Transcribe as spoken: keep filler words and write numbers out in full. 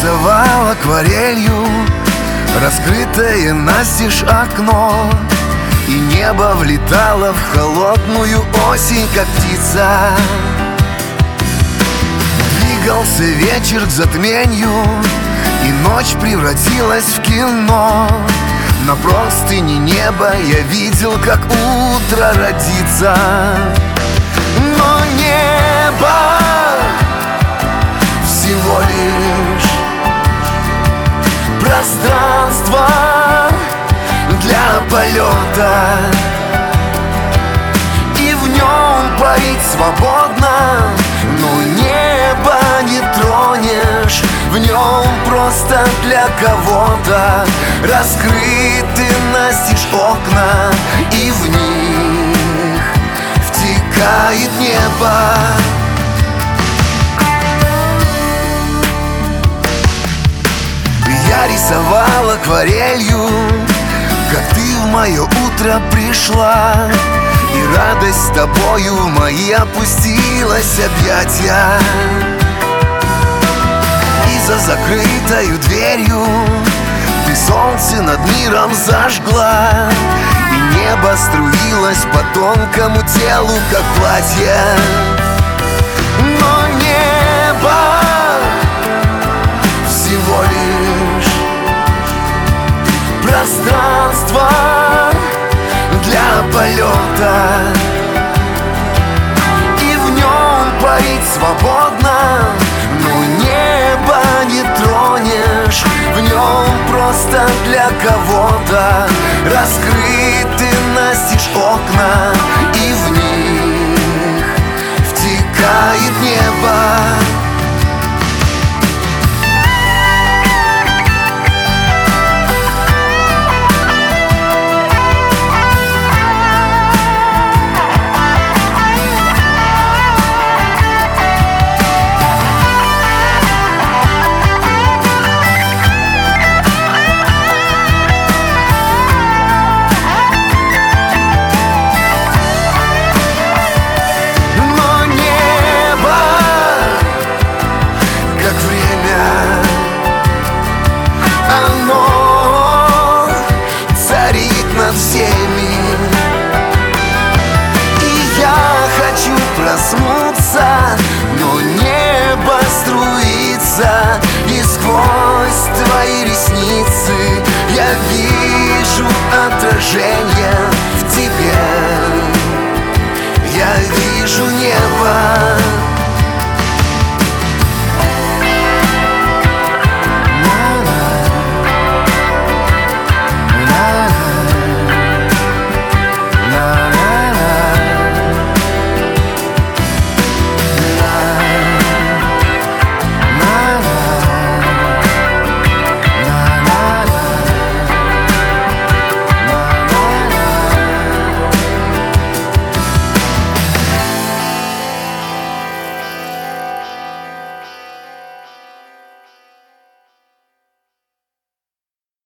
рисовал акварелью раскрытое настежь окно, и небо влетало в холодную осень, как птица. Двигался вечер к затменью, и ночь превратилась в кино. На простыне неба я видел, как утро родится. Но небо всего лишь пространство для полета, и в нем парить свободно. Но небо не тронешь, в нем просто для кого-то раскрыты настежь окна, и в них втекает небо. Я рисовал акварелью, как ты в мое утро пришла, и радость с тобою в мои опустилась объятья. И за закрытою дверью ты солнце над миром зажгла, и небо струилось по тонкому телу, как платье.